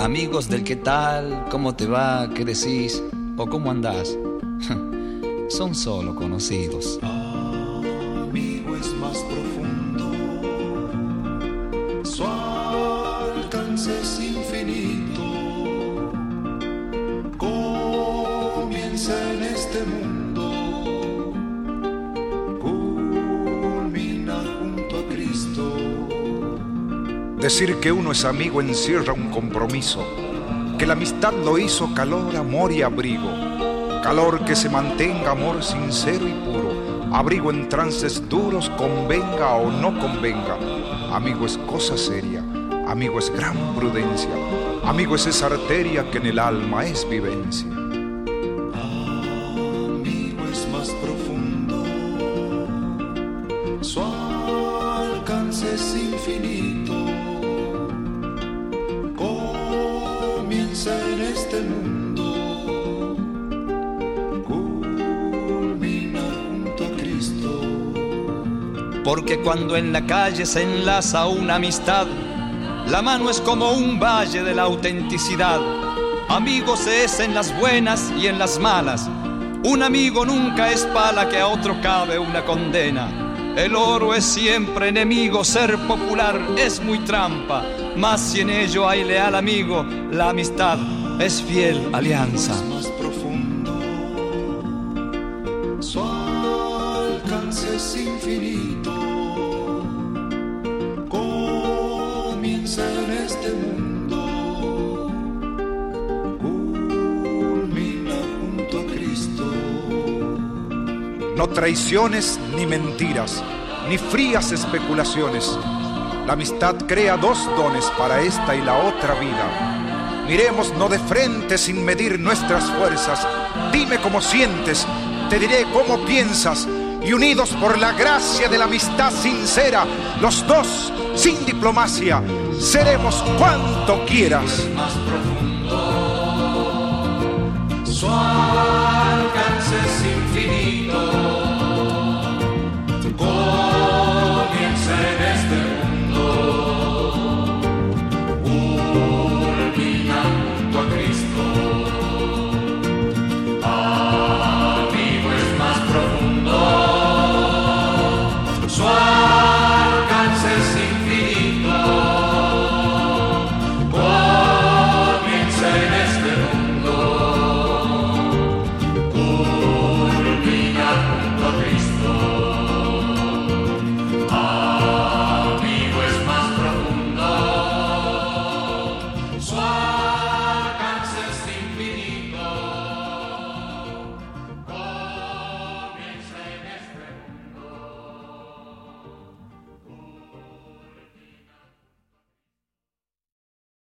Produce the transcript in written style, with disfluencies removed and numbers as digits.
Amigos del qué tal, cómo te va, qué decís o cómo andás, son solo conocidos. Amigo es más profundo, su alcance es infinito. Comienza en este mundo, culmina junto a Cristo. Decir que uno es amigo encierra un compromiso, que la amistad lo hizo calor, amor y abrigo. Calor que se mantenga, amor sincero y puro, abrigo en trances duros, convenga o no convenga. Amigo es cosa seria, amigo es gran prudencia, amigo es esa arteria que en el alma es vivencia. Amigo es más profundo, su alcance es infinito. Comienza en este mundo, culmina junto a Cristo. Porque cuando en la calle se enlaza una amistad, la mano es como un valle de la autenticidad. Amigo se es en las buenas y en las malas. Un amigo nunca es pala que a otro cabe una condena. El oro es siempre enemigo, ser popular es muy trampa. Mas si en ello hay leal amigo, la amistad es fiel alianza. Es más profundo, su alcance es infinito. Comienza en este mundo, culmina junto a Cristo. No traiciones ni mentiras, ni frías especulaciones. La amistad crea dos dones para esta y la otra vida. Miremos no de frente sin medir nuestras fuerzas. Dime cómo sientes, te diré cómo piensas. Y unidos por la gracia de la amistad sincera, los dos, sin diplomacia, seremos cuanto quieras. Más profundo, su alcance es infinito.